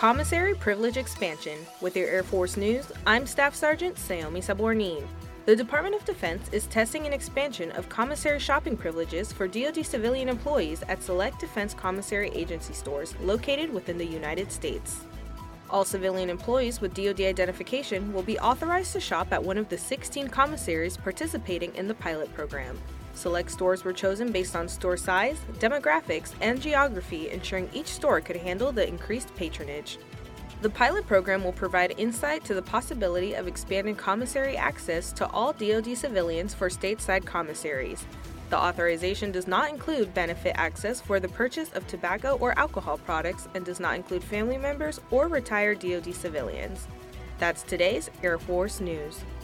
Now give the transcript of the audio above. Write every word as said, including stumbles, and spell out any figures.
Commissary Privilege Expansion. With your Air Force News, I'm Staff Sergeant Saomi Sabornin. The Department of Defense is testing an expansion of commissary shopping privileges for D O D civilian employees at select Defense Commissary Agency stores located within the United States. All civilian employees with D O D identification will be authorized to shop at one of the sixteen commissaries participating in the pilot program. Select stores were chosen based on store size, demographics, and geography, ensuring each store could handle the increased patronage. The pilot program will provide insight to the possibility of expanding commissary access to all D O D civilians for stateside commissaries. The authorization does not include benefit access for the purchase of tobacco or alcohol products and does not include family members or retired D O D civilians. That's today's Air Force News.